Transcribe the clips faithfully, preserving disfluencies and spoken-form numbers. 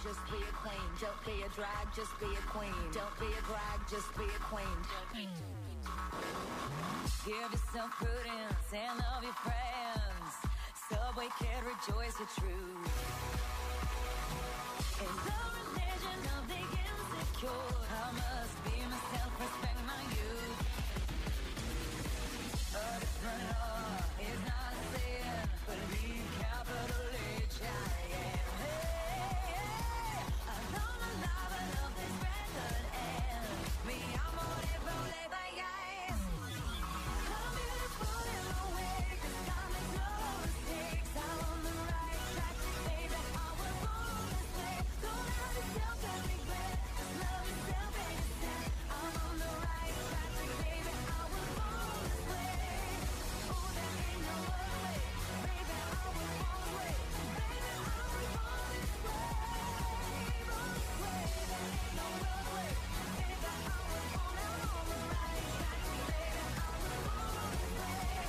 just be a queen. Don't be a drag, just be a queen. Don't be a drag, just be a queen. Give yourself prudence and love your friends. Subway kid, rejoice your truth. In the religion of the insecure, I must be myself, respect my youth. A different law is not a sin, but be capital H I M. Hey, hey, I know the love and love this record and me, I'm on it, roll it, bye, guys. I'm beautiful in my way, cause God makes no mistakes. I'm on the right track, baby, I was born this way. Don't have yourself and regret, just love yourself and yourself. I'm on the right track, baby, I was born this way. Oh, there ain't no other way, baby, I was born this way. Baby, I was born this way, born this way. There ain't no other way, baby, I was born, I'm on the right track, baby, I was born this way.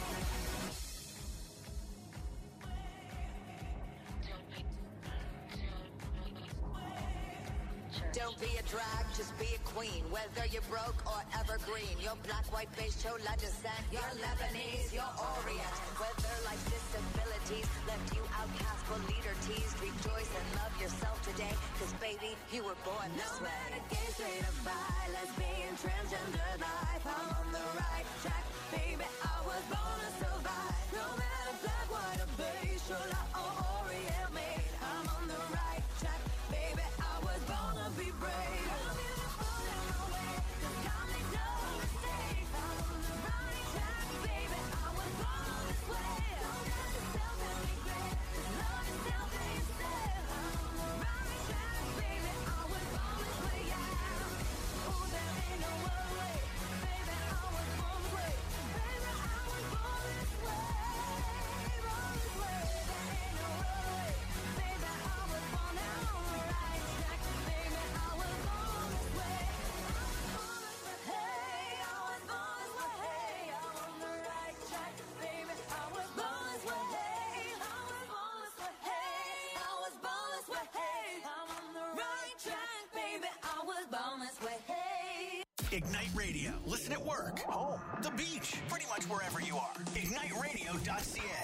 Don't be a drag, just be a queen. Whether you're broke or evergreen, you're black, white, beige, chola descent, you're Lebanese, you're Orient. Whether life's disabilities left you outcast but leader teased, rejoice and love yourself today, cause baby, you were born this way. No matter gay, straight or bi, lesbian, transgender life, I'm on the right track, baby, I was born to survive. No matter black, white or beige, chola or Orient made, I'm on the right track, baby, I was born to be brave. I'm beautiful in my way, cause God makes no mistakes. I'm on the right track, baby, I was born this way. Don't judge yourself and regret, just love yourself and yourself. I'm on the right track, baby, I was born this way, yeah. Oh, there ain't no other way, baby, I was born this way. Baby, I was born this way, born this way. There ain't no other way, baby, I was born, I'm on the right track, baby, I was born this way. Hey, I was born this way, hey, I'm on the right track, baby, I was born this way, hey, I was born this way, hey, I was born this way, hey, I'm on the right track, baby, I was born this way, hey. Ignite Radio. Listen at work, home, the beach, pretty much wherever you are. ignite radio dot c a.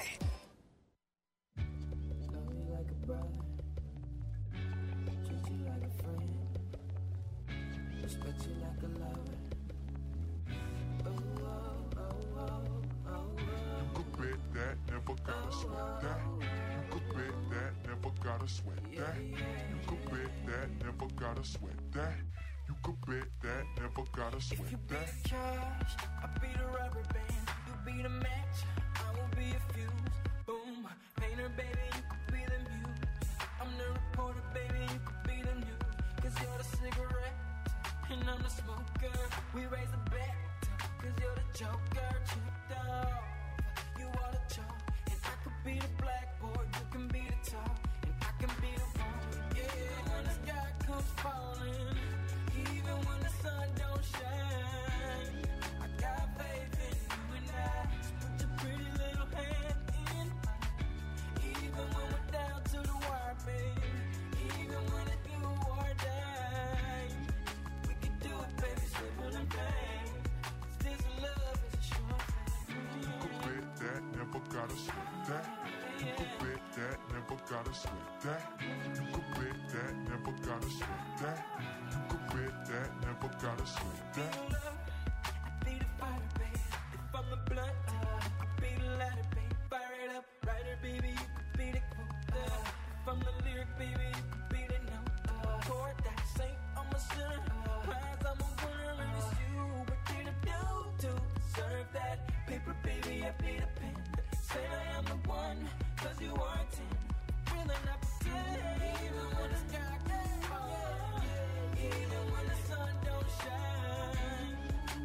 Love you like a brother, treat you like a friend, respect you like a lover. Oh, oh, oh, oh, oh, You could bet that, never gotta sweat that. You could bet that, never gotta sweat that. You could bet that, never gotta sweat that. You could bet that, never gotta If you sweat be that. the cash, I'll be the rubber band. You be the match, I will be a fuse. Boom, painter, baby, you could be the muse. I'm the reporter, baby, you could be the news. Cause you're the cigarette, and I'm the smoker. We raise the bet, cause you're the joker. Tripped off, you are the chalk. And I could be the blackboard, you can be the top. And I can be the one, yeah, when the sky comes falling. Even when the sun don't shine, I got faith in you and I. So put your pretty little hand in mine. Even when we're down to the wire, baby. Even when it's do or die, we can do it, baby, simple and plain. This love is a short thing. You could bet that, never gotta sweat that. You could bet that, never gotta sweat that. You could bet that, never gotta sweat that. You could bet that, never gotta sweat that. I be the fighter, baby. If I'm the blunt, I could be the lighter, baby. Fire it up, writer, baby. You could be the quote. If I'm the lyric, baby, you could be the note. Chord that saint, I'm a sinner. Prize, I'm a winner, and it's you. What did I do to deserve that? Paper, baby, I be the pen. Say I am the one, cause you are a ten. Really not pretend. Even when the sky gets falling, even when the sun don't shine,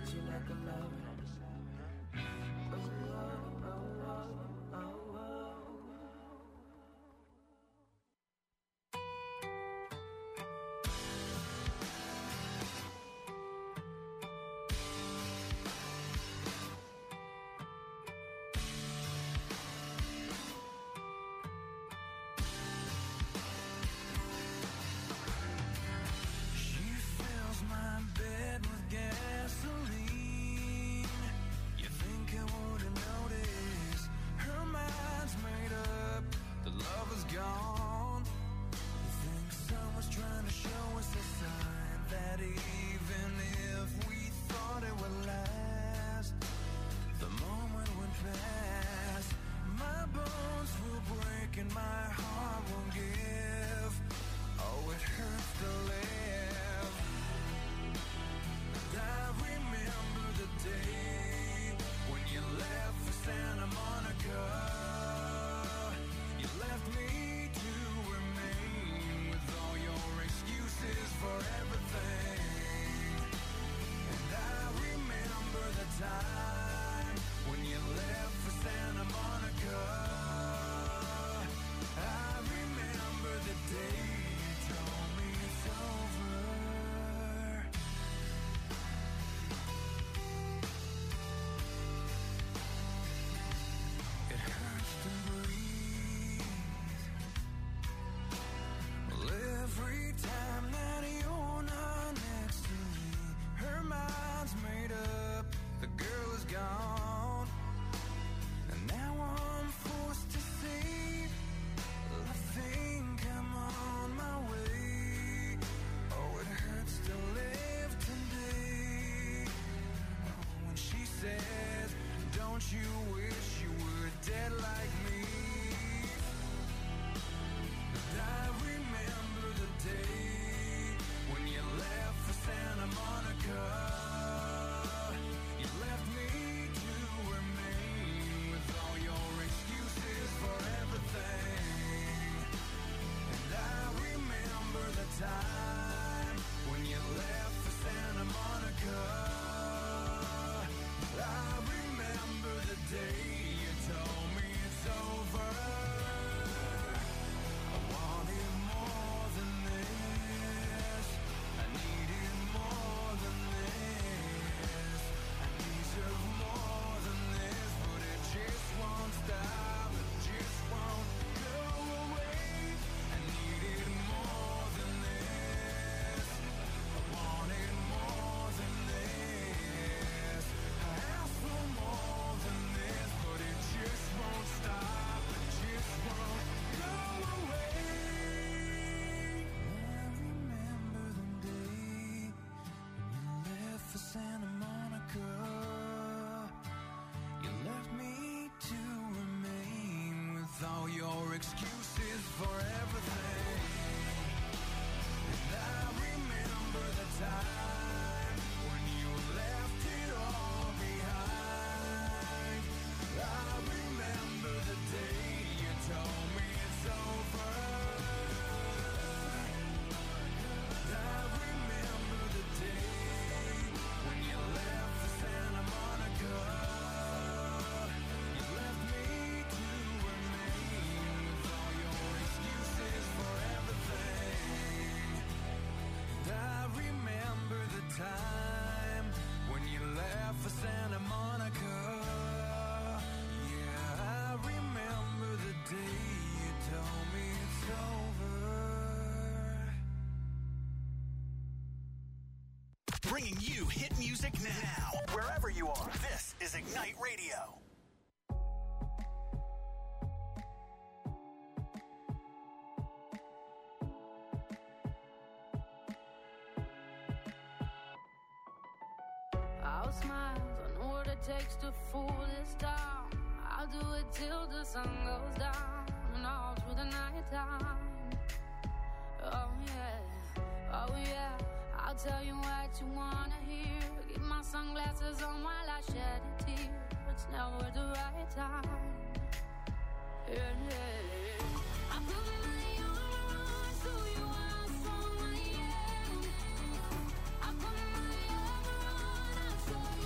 treat you like a lover. Oh, oh, oh, oh, oh, oh. Excuses for everything. And I remember the time when you left it all behind. I remember the day you told me it's over. I remember the day when you left for Santa Monica. Time when you left for Santa Monica. Yeah, I remember the day you told me it's over. Bringing you hit music now, wherever you are. This is Ignite Radio. I'll smile, I know what it takes to fool this town. I'll do it till the sun goes down and all through the night time. Oh yeah, oh yeah, I'll tell you what you wanna hear. Keep my sunglasses on while I shed a tear. It's never the right time. Yeah, yeah. I put my armor on so you are strong, yeah. I put my armor on, I saw you.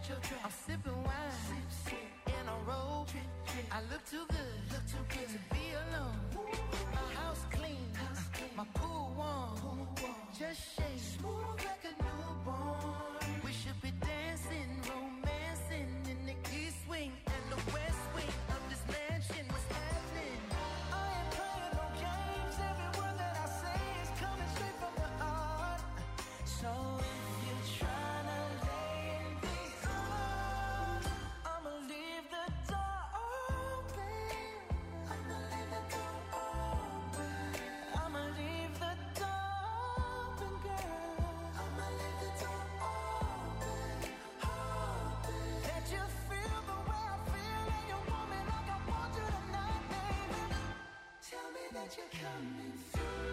retro trend. I'm sipping wine sip, sip. In a robe. I look too good, look too good to be alone. My house clean, house clean. My pool warm, pool warm. Just shake smooth like a newborn. We should be dancing, romancing in the east wing and the west wing of this mansion. What's happening? I ain't playing no games. Every word that I say is coming straight from the heart. So if you're trying to lay in these arms, I'ma leave the door open. I'ma leave the door open. I'ma leave the door open, girl. I'ma leave the door open, open. That you feel the way I feel and you want me like I want you tonight, baby. Tell me that you're coming through.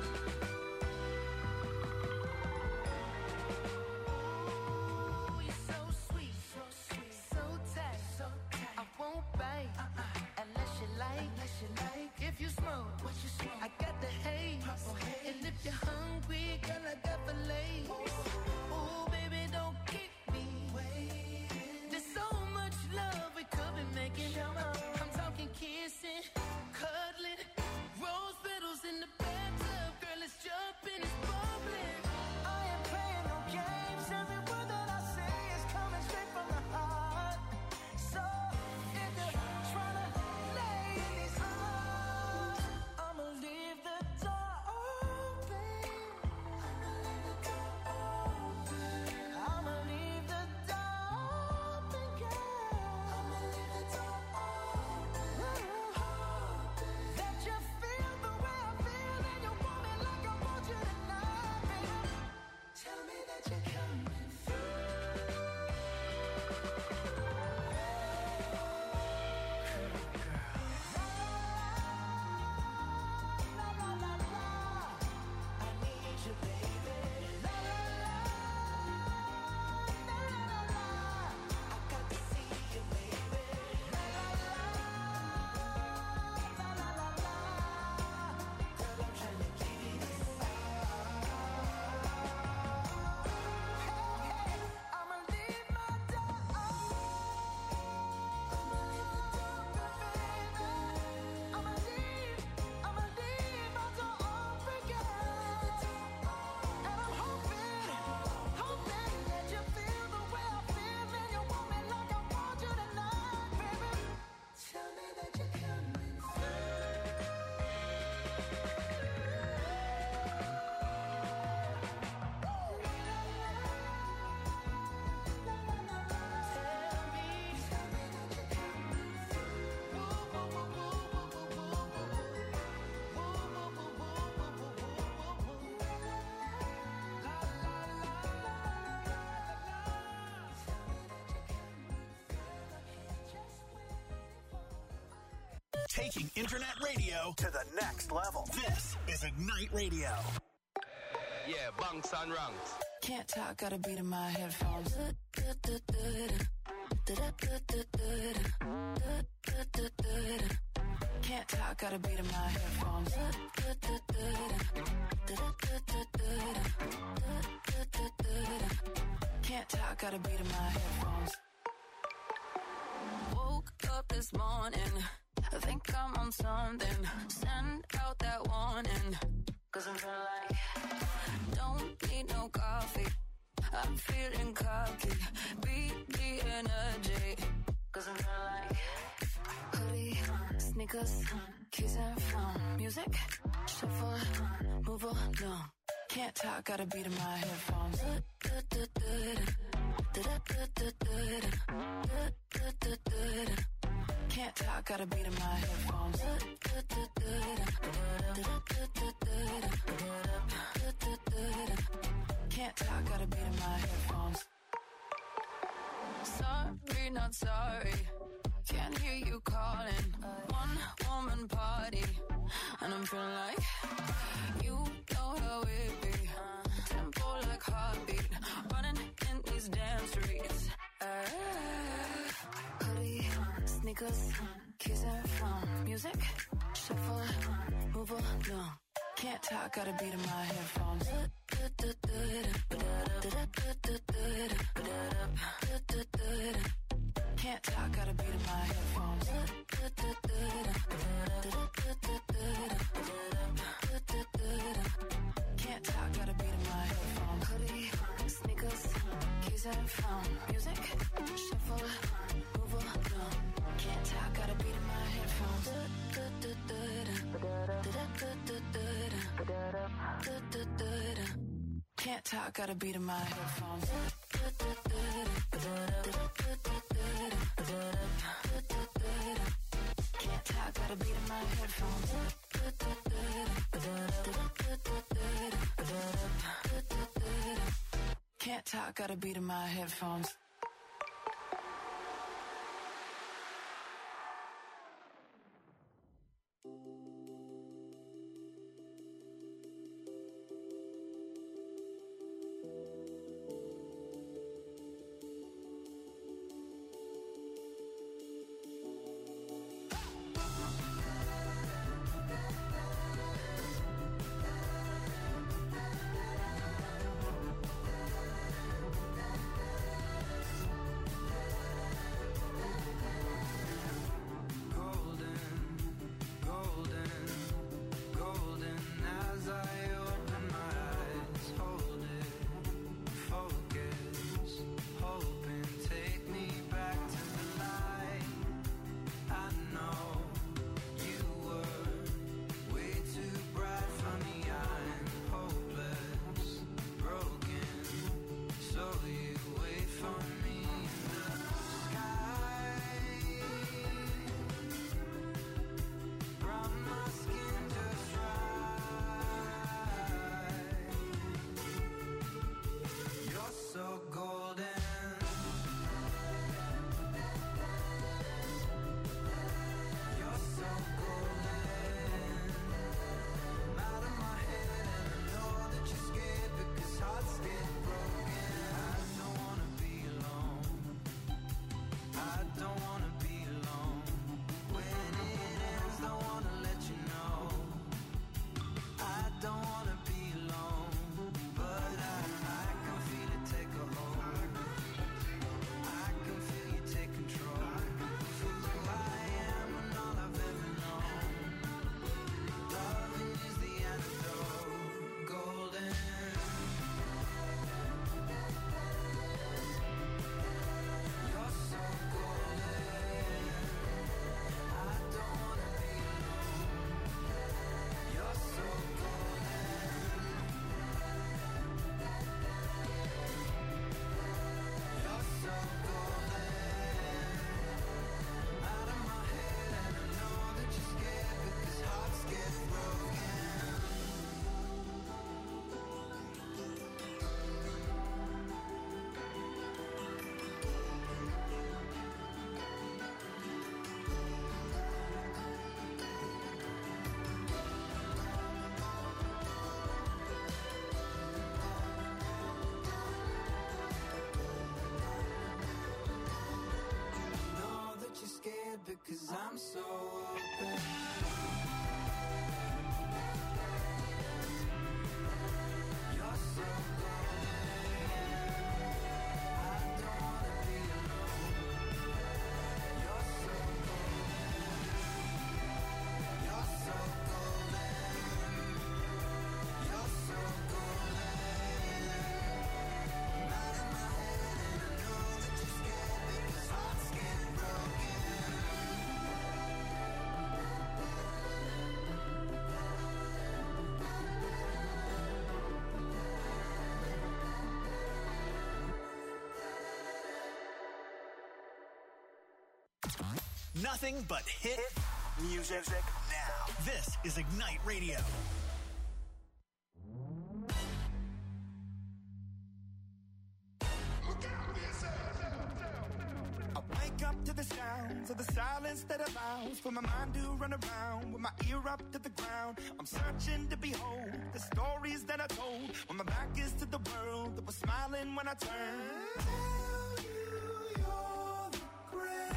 You're so sweet, so sweet, so tight, so tight. I won't bite uh-uh. unless you like, unless you like. If you smoke, what you smoke? I got the haze. And if you're hungry, girl, I got fillets. Ooh, baby, don't keep me waiting. There's so much love we could be making. I'm talking kissing, cuddling, rose petals in the bathtub. Girl, it's jumping, it's bubbling. I ain't playing no games. Every word that I say is coming straight from the heart. So if you're trying to lay in these arms, I'ma leave the door open. I'ma leave the door open. I'ma leave the door open, girl. I'ma leave the door open, open. That you feel the way I feel and you want me like I want you tonight, baby. Tell me that you're coming through. La la la la, I need you, baby. La la la, la la la, I got to see you, baby. La la la, la la la la, girl, I'm trying to give you this. Hey, hey, I'ma leave my door open. I'ma leave the door open, baby. I'ma leave, I'ma leave my door open, girl. And I'm hoping, hoping that you feel the way I feel and you want me like I want you tonight, baby. Tell me that you're coming Taking internet radio to the next level. This is Ignite Radio. Yeah, bunks and ranks. Can't talk, got a beat in my headphones. Can't talk, got a beat in my headphones. Can't talk, got a beat in my headphones. Woke up this morning, I think I'm on something. Send out that warning, cause I'm feeling like don't need no coffee. I'm feeling cocky. Beat the energy, cause I'm feeling like hoodie, sneakers, keys and phone. Music, shuffle, move along. Can't talk, got a beat in my headphones. Can't talk, got a beat in my headphones. Can't talk, got a beat in my headphones. Sorry, not sorry. Can't hear you calling. One woman party, and I'm feeling like you know how it be. Tempo like heartbeat, running in these damn streets. Uh, hoodie, sneakers, keys and phone. Music, shuffle, move along. Can't talk, got a beat in my headphones. keys and phone. Music, shuffle, move along. Can't talk, got a beat in my headphones. Can't talk, got a beat in my headphones. Can't talk, got a beat in my headphones. Can't talk, got a beat in my headphones. Because I'm so open. You're so golden. I don't wanna be alone. You're so golden. You're so golden. You're so golden. Out of my head and I know that you're scared because hearts get broken. Nothing but hit music now. This is Ignite Radio. I wake up to the sounds of the silence that allows for my mind to run around with my ear up to the ground. I'm searching to behold the stories that I told when my back is to the world that was smiling when I turned. Tell you you're the greatest.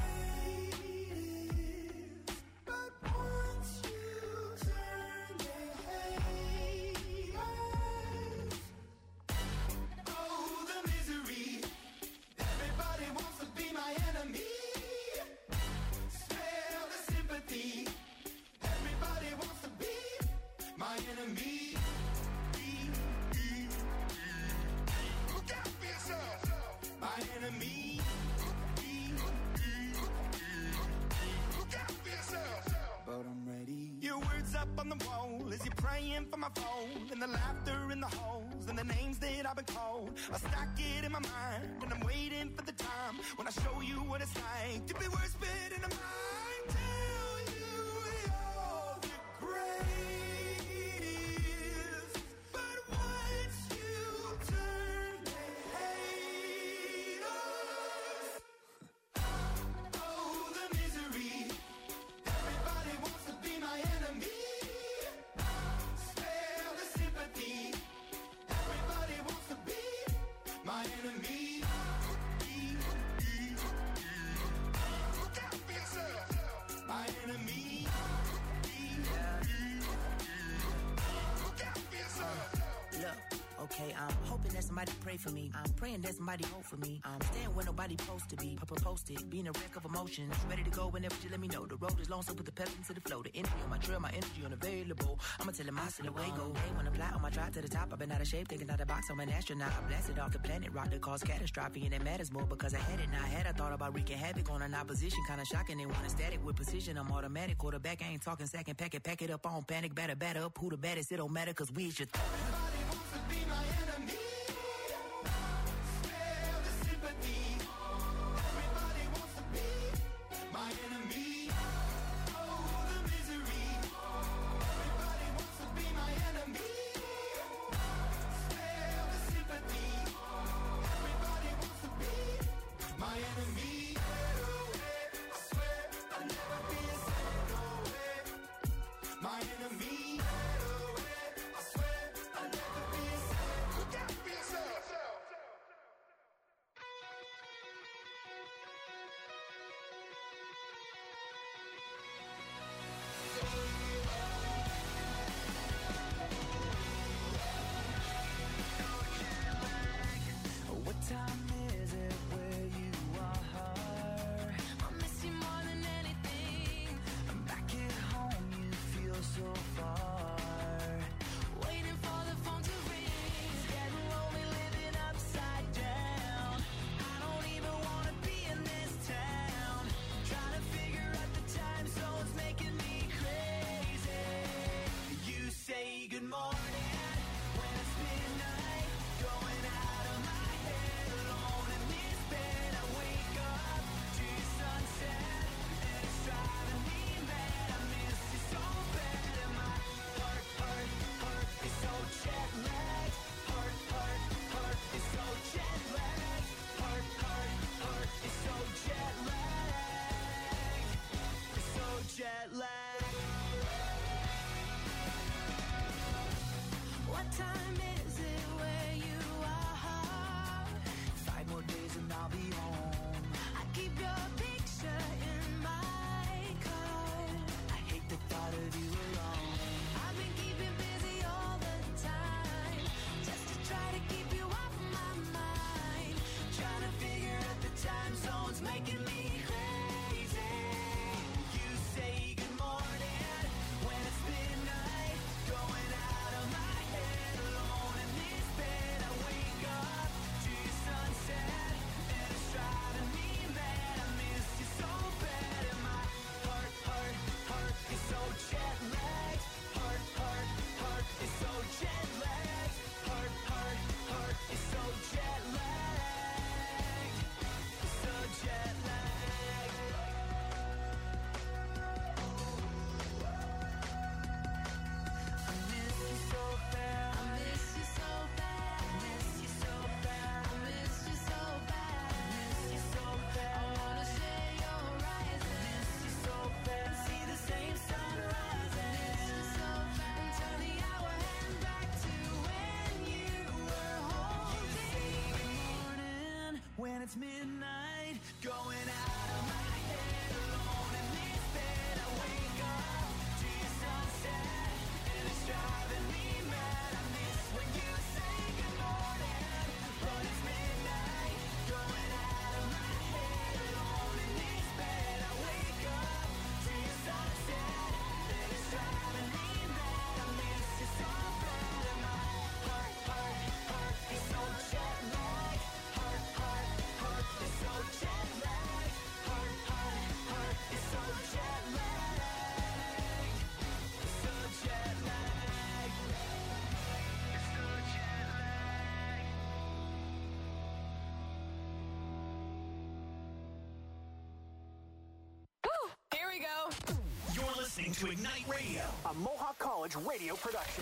on my phone, and the laughter in the halls, and the names that I've been called. I stack it in my mind, and I'm waiting for the time when I show you what it's like to be worse fit in a mind. Tell you you're the greatest, but once you turn, they hate us. Oh, the misery. Everybody wants to be my enemy. Spare the sympathy. Everybody wants to be my enemy. Look out for yourself. My enemy. Look out for yourself. Look, okay, I'm hoping that somebody pray for me. I'm praying that somebody hope for me. I'm staying where nobody supposed to be. Papa posted, being a wreck of emotions. Ready to go whenever you let me know. The road is long, so put the pedal into the flow. The energy on my trail, my energy unavailable. I'ma tell him I still away go. Hey, when I fly on my drive to the top, I've been out of shape, thinking out the box. I'm an astronaut. I blasted off the planet, rock that caused catastrophe, and it matters more because I had it. Now I had I thought about wreaking havoc on an opposition, kinda shocking. They want a static with precision. I'm automatic, quarterback. I ain't talking second pack it, pack it up on panic, batter, batter up. Who the baddest? It don't matter, cause we should. Everybody wants to be my enemy. Spare the sympathy. Everybody wants to be my enemy. Oh, the misery. Everybody wants to be my enemy. Spare the sympathy. Everybody wants to be my enemy. I swear I'll never be a saint, no way. My enemy. I swear I'll never be a saint. Look out for yourself. What time is it where you are? I miss you more than anything. Back at home, you feel so far. Waiting for the phone to ring. It's getting lonely living upside down. I don't even wanna be in this town. Trying to figure out the time zones making me crazy. You say good morning when it's midnight. Going out of my head alone in this bed. I wake up to your sunset and it's driving me mad. I miss you so bad and my heart, heart, heart is so jet lagged. Heart, heart, heart is so jet lagged. Heart, heart, heart is so jet lagged. It's so jet lagged. What time is it where you are? Five more days and I'll be home. I keep your picture in my car. I hate the thought of you alone. I've been keeping busy all the time, just to try to keep you off my mind. Trying to figure out the time zones making me crazy. You say good morning when it's midnight. Going out of my head alone in this bed. I wake up to your sunset and it's driving me mad. I miss you so bad and my heart, heart, heart is so jet lagged. Heart, heart, heart is so jet lagged. Heart, heart, heart is so jet lagged. It's so jet lagged. I miss you so bad. I miss you so bad. I miss you so bad. I miss you so bad. I miss you so bad. I wanna share your horizon. Miss you so bad. See the same sun rising. Miss you so bad. And turn the hour hand back to when you were holding me. Morning when it's midnight, going out of my head alone in this bed. I wake up to your sunset and it's driving me mad. I miss when you say good morning, but it's midnight, going out of my head alone in this bed. I wake up to your sunset and it's driving me mad. I miss you so bad and my heart, heart, heart is so jet lagged. Heart, heart, heart is so jet lagged. Heart, heart, heart is so jet lagged. It's so jet lagged. You're listening to Ignite Radio, a Mohawk College radio production.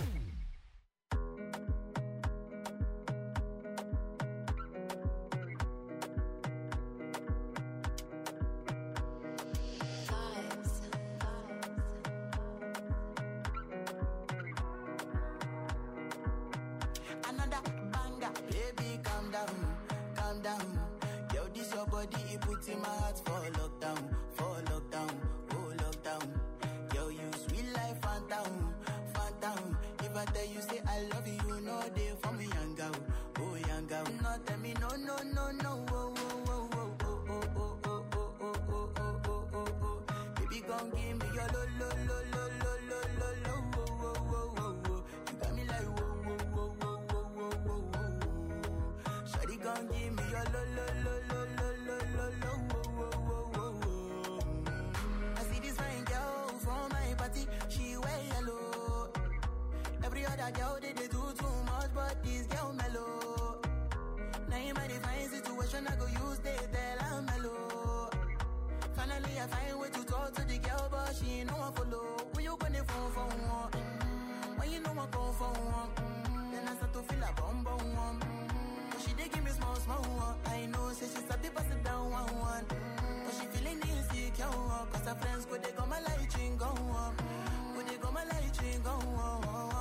Another banger, baby, calm down, calm down. Yo, this your body, it puts in my heart for lockdown, for lockdown, oh lockdown. Yo, you sweet life, phantom, phantom. If I tell you say I love you, you know they for me, young girl, oh young girl. No, tell me no, no, no, no, oh, oh, oh, oh, oh, oh, oh, oh, oh, oh, oh, oh, oh, oh. Baby, come give me your lo, lo, lo, lo, lo, lo, lo, lo, oh, oh, oh, oh, oh. You got me like whoa, whoa, whoa, whoa, whoa, whoa, whoa, whoa. Shawty, come give me your lo, lo, lo, lo, lo, lo, lo, lo, oh, oh, oh, oh, oh. I see this fine girl from my party, she wear yellow. Every other girl they, they do too much, but this girl mellow. Now in my divine situation, I go use they tell I'm mellow. Finally, I find way to talk to the girl, but she ain't no one follow. Who you gonna phone for one? Mm-hmm. When you know I go for one, mm-hmm. Then I start to feel a bum bum one. Mm-hmm. But she dey give me small small one. I know, say she start to pass it down one one. Mm-hmm. But she feeling insecure, uh, cause her friends go they go my light ring go on. Go they go my light ring go on.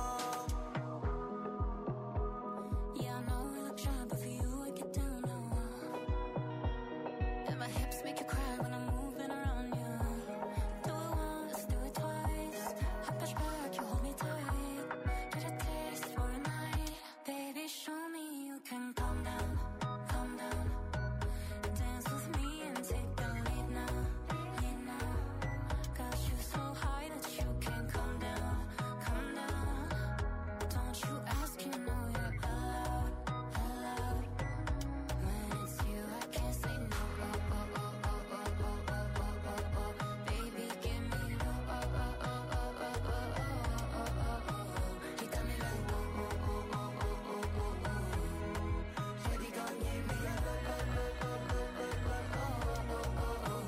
Yeah, I know I look shy, but for you I get down low. And my hips make you cry when I'm moving around you. Do it once, do it twice. I push back, you hold me tight. Get a taste for a night. Baby, show me you can calm down, calm down. Dance with me and take the lead now, lead now. Got you so high that you can't come down, come down. Don't you ask, you know you're allowed, allowed. When it's you, I can't say no. Oh, oh, oh, oh, oh, oh, oh, oh, oh, oh. Baby, give me oh, oh, oh, oh, oh, oh, oh, oh, oh, oh, oh. You got me like oh, oh, oh, oh, oh, oh, oh, oh. Shawty gon' give me a lo, lo, lo, lo, lo, lo, lo, oh, oh, oh,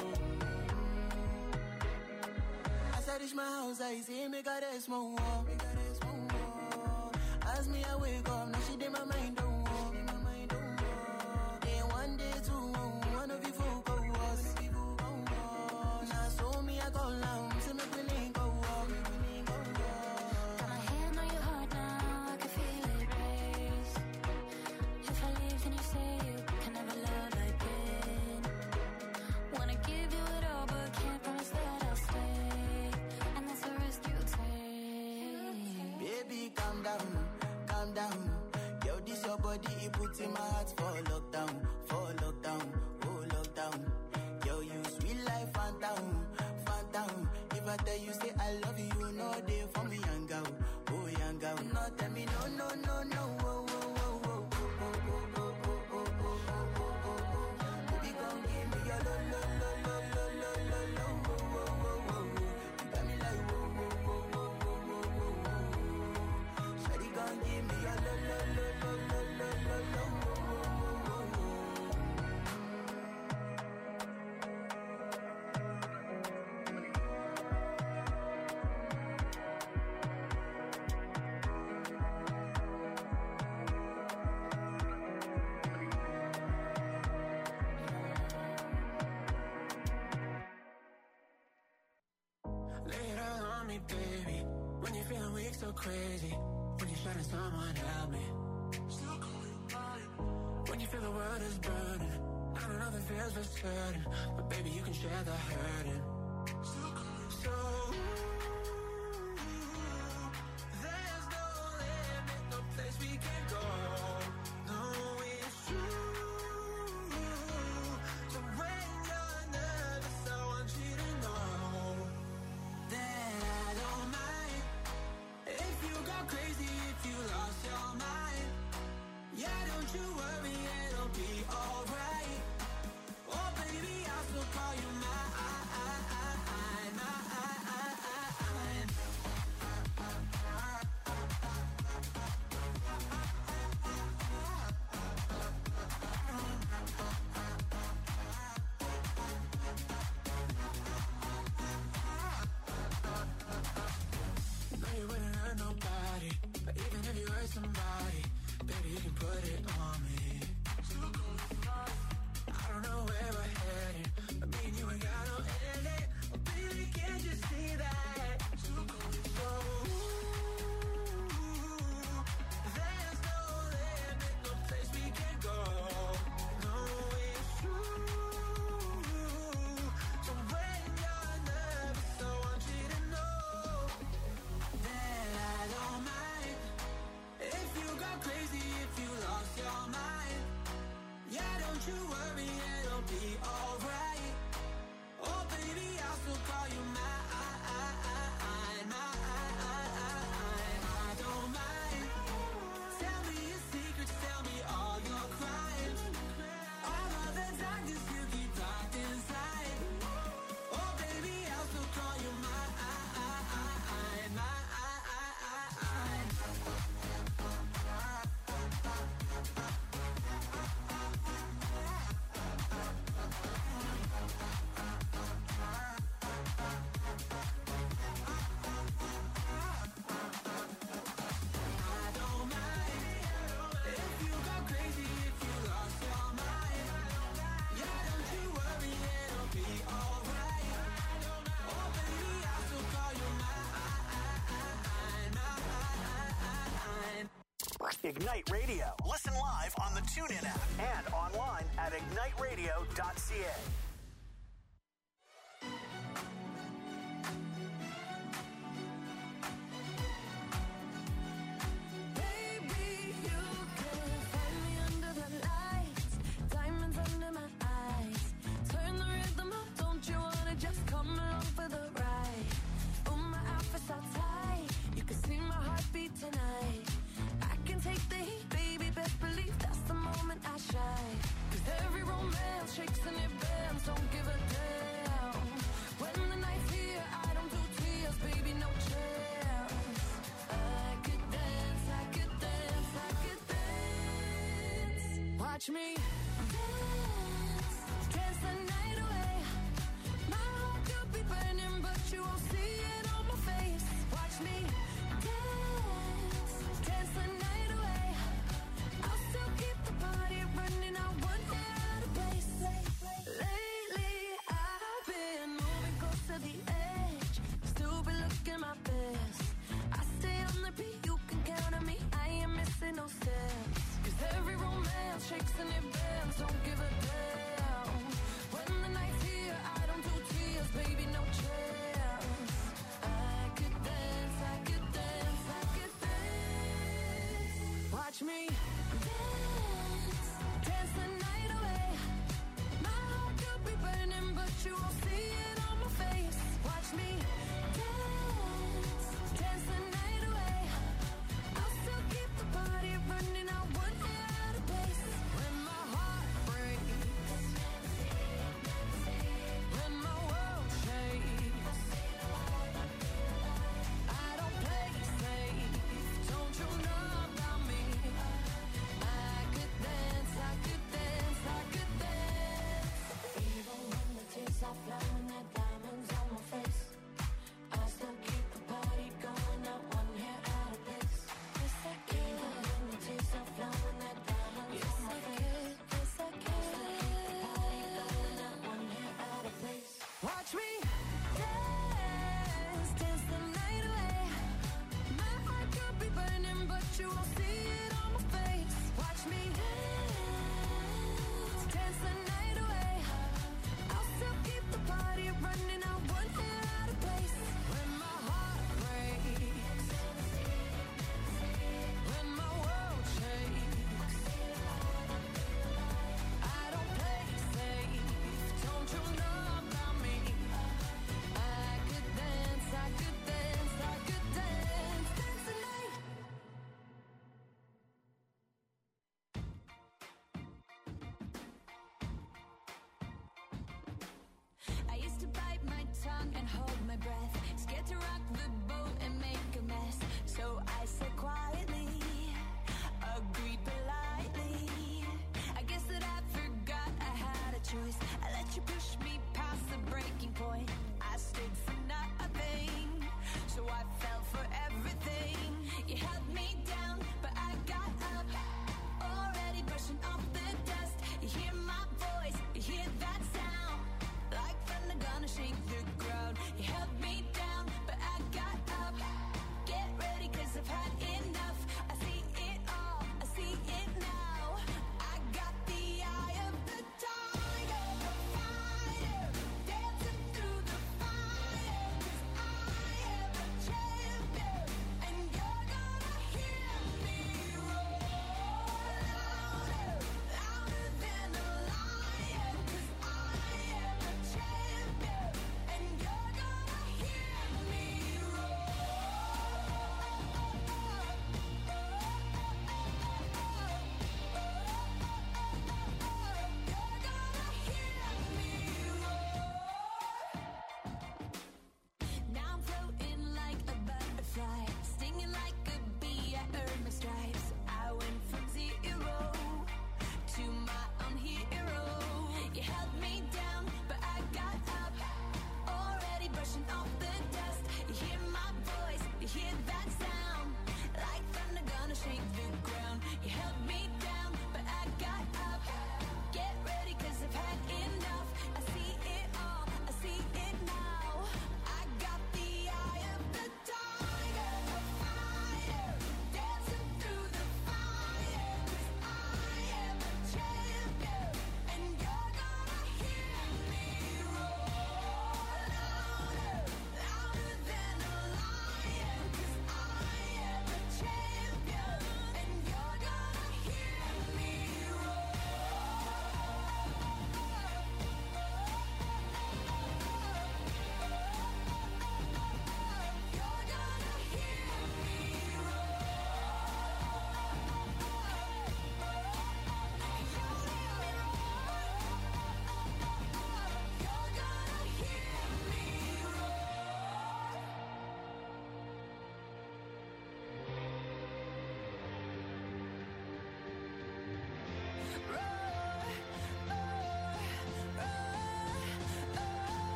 oh. As I reach my house, I see me got a small wall. Me got a small wall. As me I wake up, now she did my mind don't walk. Day one, day two, one of you folk go us. Now so me I go down, see me feeling go up. Got my hand on your heart now, I can feel it race. If I leave, then you say you can never love again. Wanna give you it all, but can't promise that I'll stay. And that's the risk you take. Baby, calm down, calm down. Yo, this your body, it puts in my heart for lockdown, for lockdown, oh lockdown. Yo, you sweet life, phantom, phantom. If I tell you say I love you, you know they for me, young girl, oh young girl. No, tell me no, no, no, no, oh, oh, oh, oh, oh, oh, oh, oh, oh, oh, oh, oh, oh, oh. Baby, come give me your lo, lo, lo, lo, lo, lo, lo, lo, oh, oh, oh, oh, oh. You got me like whoa, whoa, whoa, whoa, whoa, whoa, whoa, whoa. Shawty gon' give me your lo, lo, lo, lo, lo, lo, lo, lo, oh, oh, oh, oh, oh. Lay it all on me, baby. When you're feeling weak, so crazy. When you're shining, someone help me. When you feel the world is burning, I don't know if it feels for certain, but baby, you can share the hurting. So there's no limit, no place we can go. No, it's true. So when you're nervous, I want you to know that I don't mind if you go crazy, if you lost your mind. Yeah, don't you worry, it'll be alright. Oh baby, I'll still call you mine. you worry, it'll be alright. Oh baby, I'll still call you mine. I don't mind. Tell me your secrets, tell me all your crimes. All of the darkness you keep locked inside. Oh baby, I'll still call you mine. Ignite Radio. Listen live on the TuneIn app And online at ignite radio dot c a. Baby, you can find me under the lights, diamonds under my eyes. Turn the rhythm up, don't you wanna just come along for the ride? Oh, my outfit's all tight, you can see my heartbeat tonight. I can take the heat, baby, best believe that's the moment I shine. 'Cause every romance shakes and it bends, don't give a damn. When the night's here, I don't do tears, baby, no chance. I could dance, I could dance, I could dance. Watch me dance, dance the night away. My heart could be burning, but you won't see it on my face. Watch me dance, dance the night away. I'll still keep the party running, I won't get out of place. Lately, I've been moving close to the edge, still be looking my best. I stay on the beat, you can count on me, I ain't missing no steps. 'Cause every romance shakes and it bends, don't give a damn. When the night's here, I don't do tears, baby, no chance. I could dance, I could dance, I could dance. Watch me dance, dance the night away. My heart could be burning, but you won't see it on my face. Watch me dance, dance the night away. I'll still keep the party running, I won't get out of place. When my heart breaks, when my world shakes, I don't play safe, don't you know about me? I could dance, I could dance, I could dance. Even when the tears are flowing, the diamonds on my face, I still keep the party going, not one hair out of place. Yes, I can. Even when the tears are flowing, the diamonds on my face, yes, I can. Still keep the party going, not one hair out of place. Watch me dance, dance the night away. My heart could be burning, but you won't see it on my face. Watch me dance, dance the night away. I'll still keep the party running, I won't get out of place. When my heart breaks, when my world shakes, I don't play safe, don't you know about me? I could dance, I could dance, I could dance, dance the night. I used to bite my tongue and hold my breath, scared to rock the boat and make a mess. So I said quietly, agreed politely. I guess that I forgot I had a choice. I let you push me past the breaking point. I stood for nothing, so I fell for everything. You held me down, but I got up, already brushing off the dust. You hear my voice, you hear that sound, like thunder gonna shake the ground. You held me down, but I got up. Get ready, 'cause I've had enough. I see it all, I see it now. I got the eye of the tiger, fighting.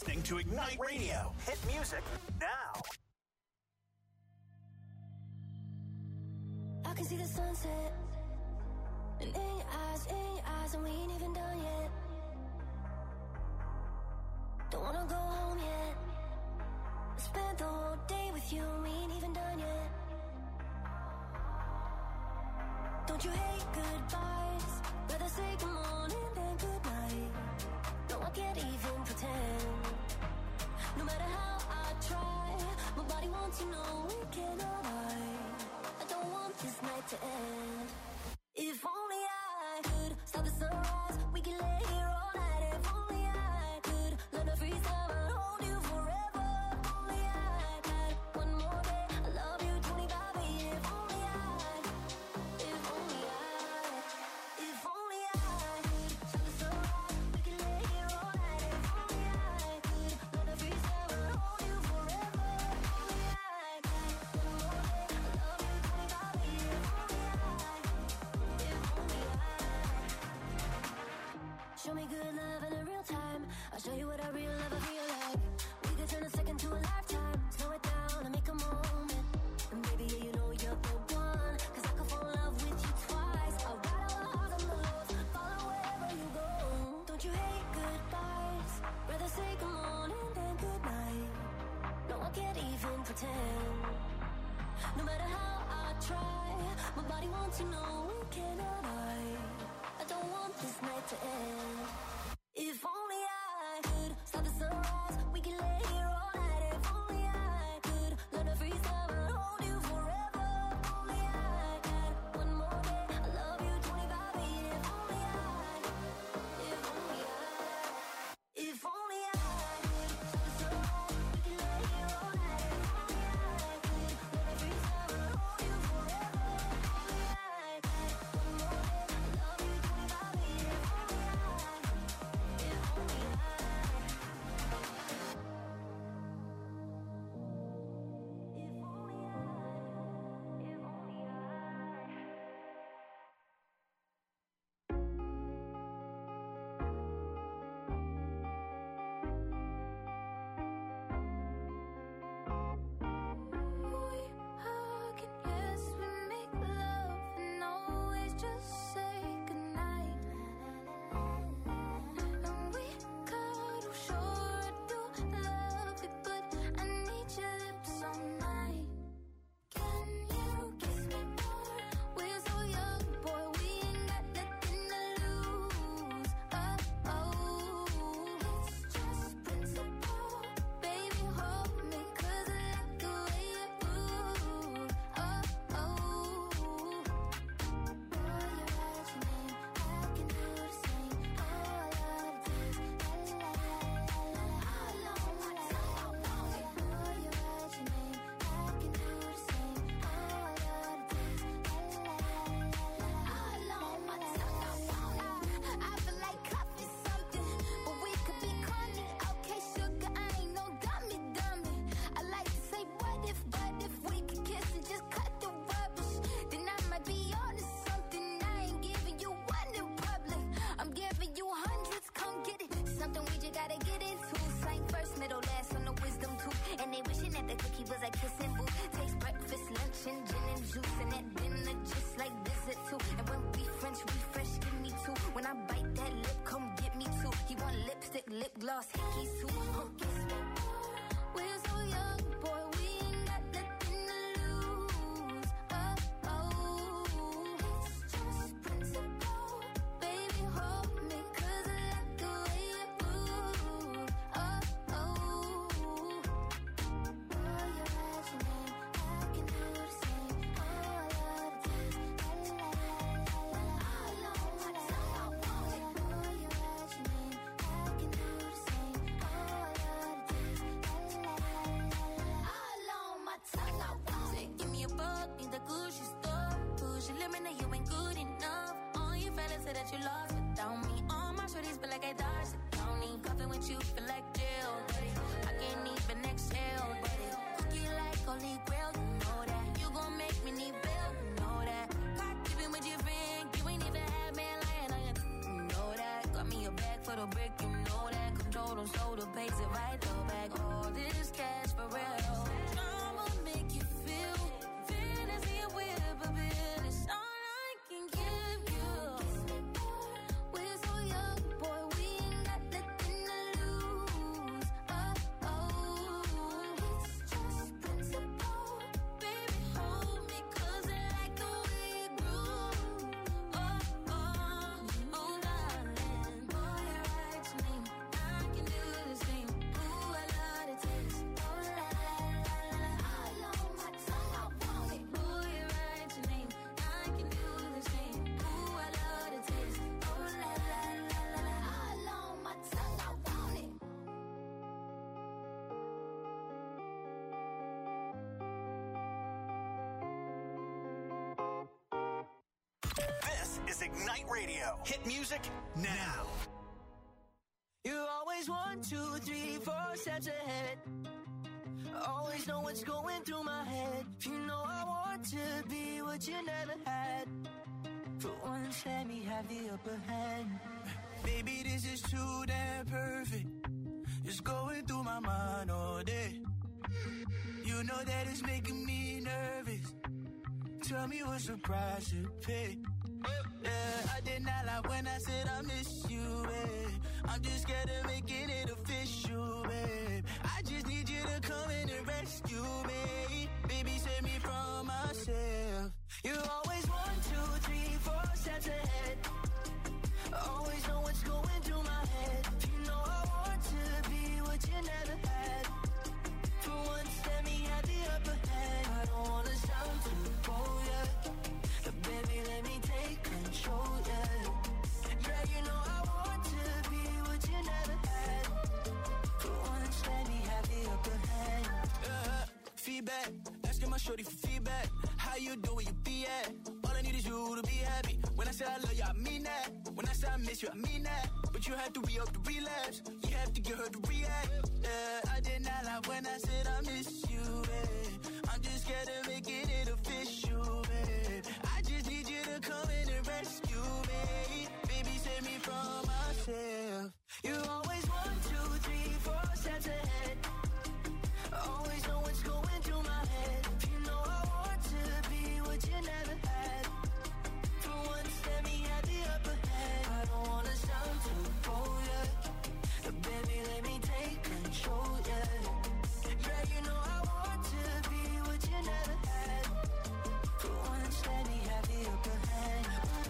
listening to Ignite Radio. Hit music now. I can see the sunset, and in your eyes, in your eyes, and we ain't even done yet. Don't wanna go home yet. I spent the whole day with you, and we ain't even done yet. Don't you hate goodbyes? Rather say good morning than good night. No, I can't even pretend. No matter how I try, my body wants to know we cannot hide. I don't want this night to end. If only I could stop the sunrise, we can lay here all night. If only I could learn to freeze time and hold you forever. If only I had one more day, I love you twenty-five a year. If only I, if only I, if only I could stop the sunrise, we can lay here all night. If only I could learn to freeze time and hold you forever. If only I had one more day, I love you twenty-five a year. If only I, if only I. Show me good love in a real time. I'll show you what a real lover feel like. We could turn a second to a lifetime. Slow it down and make a moment. And baby, yeah, you know you're the one. Cause I could fall in love with you twice. I'll ride our highs and the lows, follow wherever you go. Don't you hate goodbyes? Rather say good morning than good night. No, I can't even pretend. No matter how I try, my body wants to know we cannot hide. I don't want this night to end. If only I could stop the sunrise, we can lay here all night. If only I could learn to freeze time and hold you forever. If only I had one more day, I love you twenty-five a year. If only I, if only I, if only I could stop the sunrise, we can lay here all night. If only I could learn to freeze time and hold you forever. If only I had one more day, I love you twenty-five a year. If only I, if only I. We hug and yes, we make love and always just say goodnight. And we cuddle, sure I do love it, but I need your lips all night. Can you kiss me more? We're so young, boy, we ain't got nothing to lose. Oh, oh, it's just principle. Baby, hold me, cause I like the way you move. Oh, oh, boy, you write your name, I can do the same. Oh, I love the taste, la la la la la. All on my tongue, boy, you write your name, I can do the same. Oh, I love the taste, la la la la la. All on my tongue, I feel like coffee something, but we could be corny. Okay, sugar, I ain't no dummy, dummy. I like to say what if, but if we could kiss and just cut the rubbish, then I might be onto something. I ain't giving you one in public, I'm giving you hundreds. Come get it, something we just gotta get into. Same first, middle, last on the wisdom tooth. And they wishing that the cookie was a kissing booth. Taste breakfast, lunch, and gin and juice, and that dinner just like dessert too. And when we French refresh, give me two. When I bite that lip, come get me two. He want lipstick, lip gloss, hickeys too. Huh, kiss me more. We're so young, boy, we ain't got nothing to lose. Oh, oh, it's just principle. Baby, hold me, cause I like the way you move. Oh, oh, boy, you write your name, I can do the same. Oh, I love the taste, la la la la la. All on my tongue, boy, you write your name, I can do the same. Oh, I love the taste, la la la la la. All on my tongue, say give me a buck, need the Gucci store. Push your limit, now you ain't good enough. All your fellas say that you lost without me. All my shorties feel like I dodged it. Don't need coffee with you, feel like jail, buddy. I can't even exhale, buddy. Cookie like holy grail, you know that. You gon' make me need bail, you know that. Caught keeping with your friend, you ain't even had man lying on you, you know that. Got me a bag for the brick, you know that. Control them, so the pace it right. is Ignite Radio. Hit music now. You always one, two, three, four steps ahead. Always know what's going through my head. You know I want to be what you never had. For once, let me have the upper hand. Baby, this is too damn perfect. It's going through my mind all day. You know that it's making me nervous. Tell me what's the price to pay. Yeah, I did not lie when I said I miss you, babe. I'm just scared of making it official, babe. I just need you to come in and rescue me. Baby, save me from myself. You always one, two, three, four steps ahead. Always know what's going through my head. You know I want to be what you never had. For once, let me have the upper hand. I don't wanna sound too bold, yeah. But baby, let me take control, yeah. Yeah, you know I want to be what you never had. For once, let me have the upper hand. Uh, feedback, asking my shorty for feedback. How you doing, where you be at? All I need is you to be happy. When I say I love you, I mean that. When I say I miss you, I mean that. But you have to re-up the relapse. You have to get her to react. Yeah, I did not lie when I said I miss you, babe. I'm just scared of making it official, babe. I just need you to come in and rescue me. Baby, save me from myself. You always one, two, three, four steps ahead. Always know what's going through my head. You know I want to be what you never had. For once, let me have the upper hand. I don't wanna sound too bold, yeah. But baby, let me take control, yeah. Yeah, you know I want to be what you never had. For once, let me have the upper hand.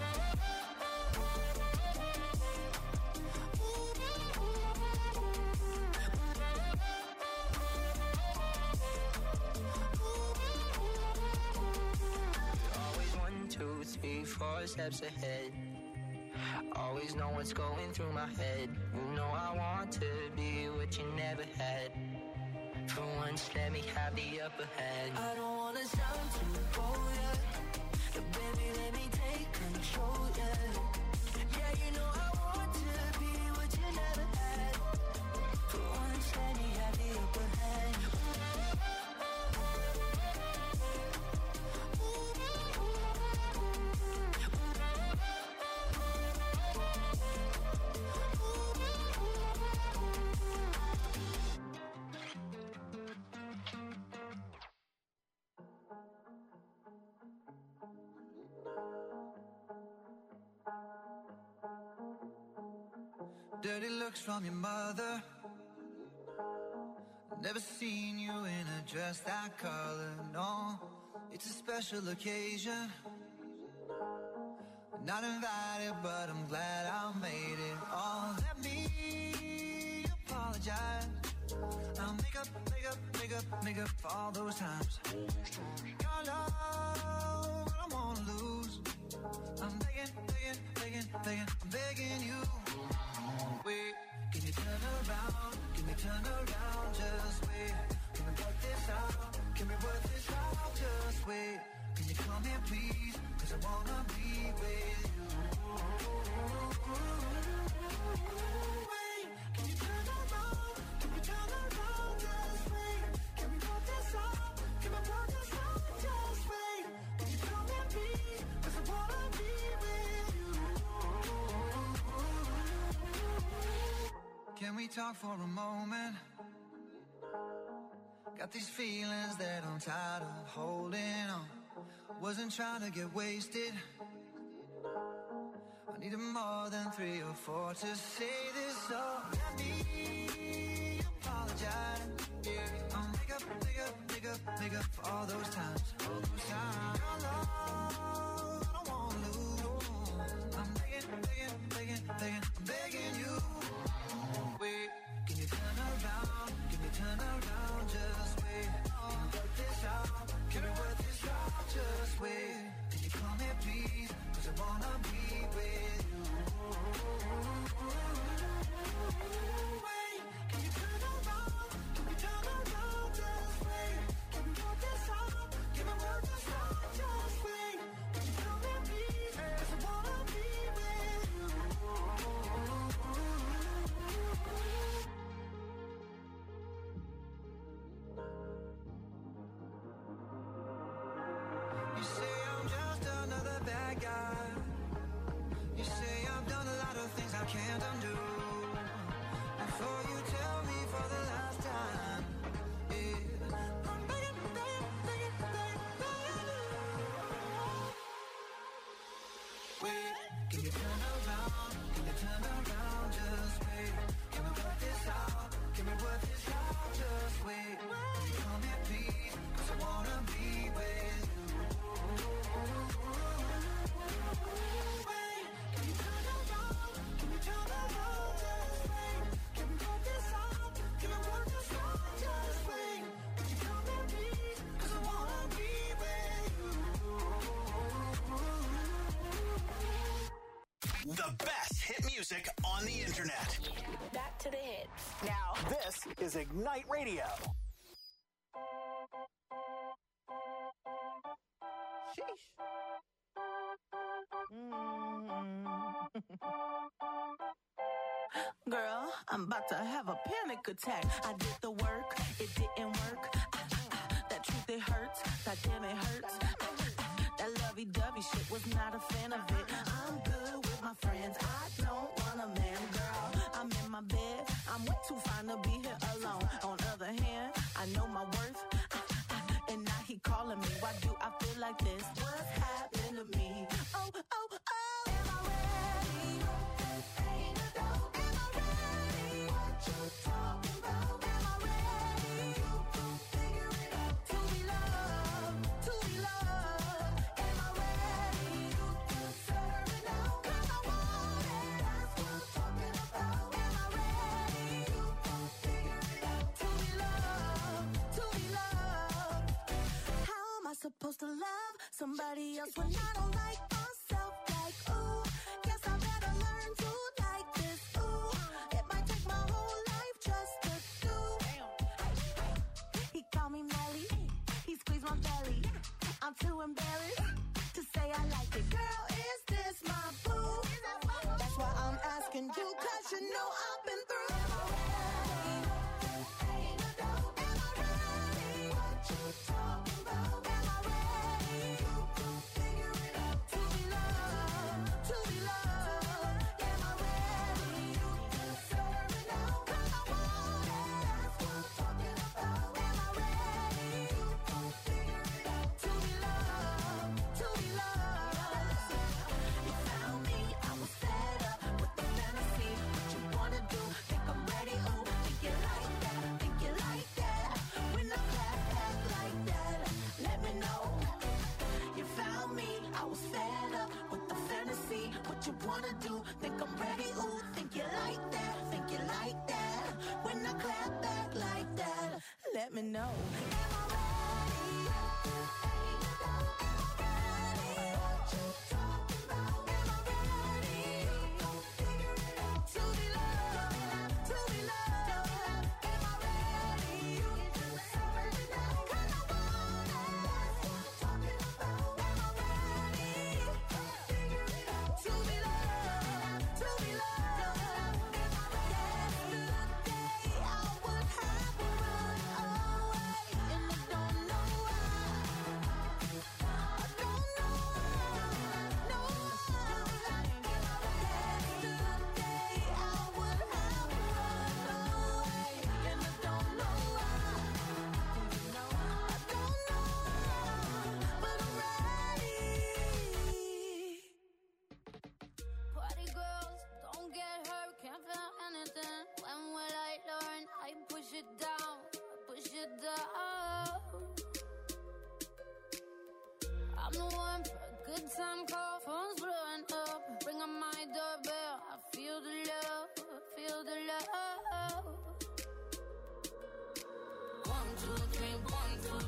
Always one, two, three, four steps ahead. Always know what's going through my head. You know I want to be what you never had. For once, let me have the upper hand. I don't wanna sound too bold, yeah. But baby, let me take control, yeah. Yeah, you know I want to be what you never had. For once, let me have the upper hand. Dirty looks from your mother. Never seen you in a dress that color, no. It's a special occasion. Not invited, but I'm glad I made it. Oh, let me apologize. I'll make up, make up, make up, make up for all those times. Your love, I don't wanna lose. I'm begging, begging, begging, begging, I'm begging you. Wait, can you turn around? Can we turn around? Just wait. Can we work this out? Can we work this out? Just wait. Can you come here, please? Cause I wanna be with you. Wait, can you turn around? Can we turn around? Just wait. Can we work this out? Can we work this out? Just wait. Can you come here, please? Cause I wanna be with you. Can we talk for a moment? Got these feelings that I'm tired of holding on. Wasn't trying to get wasted. I needed more than three or four to say this, so let me apologize. Yeah, I'll make up, make up, make up, make up for all those times. All those times. Your love, I don't wanna lose. I'm begging, begging, begging, begging, I'm begging you. Wait, can you turn around? Can you turn around? Just wait. Can we work this out? Can we work this out? Just wait. Can you come here, please? Cause I wanna be with you. Wait, can you turn around? Can we turn around? Just wait. Can we work this out? Can we work this out? can't undo. Before you tell me for the last time, yeah. I'm begging, begging, begging, begging, begging. Wait, can you turn around? Can you turn around? Just wait. Can we work this out? Can we work this out? Just wait. Can you come here, please? 'Cause I wanna be with you. Wait, can you turn around? Can you turn around? Just wait. Can we work this out? Can we work this out? Just wait. Can you come here, please? 'Cause I wanna be with you. The best hit music on the internet. Back to the hits. Now, this is Ignite Radio. Sheesh. Girl, I'm about to have a panic attack. I did the work, it didn't work. Ah, ah, ah, that truth, it hurts. That damn, it hurts. Ah, ah, ah, that lovey-dovey shit, was not a fan of it. I'm good with my friends. I don't want a man, girl. I'm in my bed. I'm way too fine to be here alone. On other hand, I know my worth. Ah, ah, and now he calling me. Why do I feel like this? What's happened to me? Oh, oh, oh. Am I ready? Ain't a doubt. Am I ready? What you talking about? Am I ready? You gon' figure it out. To be loved, to be loved. Am I ready? You deserve it now. 'Cause I want it. That's what I'm talking about. Am I ready? You gon' figure it out. To be loved, to be loved. How am I supposed to love somebody else when I don't like myself? Like, ooh, guess I better learn to like this. Ooh, it might take my whole life just to do. He called me Melly, he squeezed my belly. I'm too embarrassed to say I like it. Girl, is this my boo? That's why I'm asking you, 'cause you know I've been through. Am I ready? Ain't a doubt. Am I ready? What you talking about? Am I ready? You gon' figure it out. To be loved, to be loved. Am I ready? You deserve it now. 'Cause I want it. That's what I'm talking about. Am I ready? You gon' figure it out. To be loved, to be loved. You found me, I was fed up with the fantasy. What you wanna do? Think I'm ready? Ooh, think you like that? Think you like that? When I clap back like that, let me know. You found me, I was fed up with the fantasy. What you wanna do? Think I'm ready? Ooh, think you like that? Think you like that? When I clap back like that, let me know. Am I ready? Ain't a doubt. Am I ready? What you talking about? Am I ready? You gon' figure it out. To be loved, to be loved. Am I ready? You deserve it now. 'Cause I want it. That's what I'm talking about. Am I ready? Figure it out. To be loved, to be loved. Am I ready? Yesterday I would have run away, and I don't know why. I don't know why. No. Yesterday I would have run away, and I don't know why. I don't know, but I'm ready. Party girls, don't get hurt, can't feel anything. When will I learn? I push it down, push it down. I'm the one for a good time call, phone's blowing up. Ring on my doorbell, I feel the love, I feel the love. One, two, three, one, two,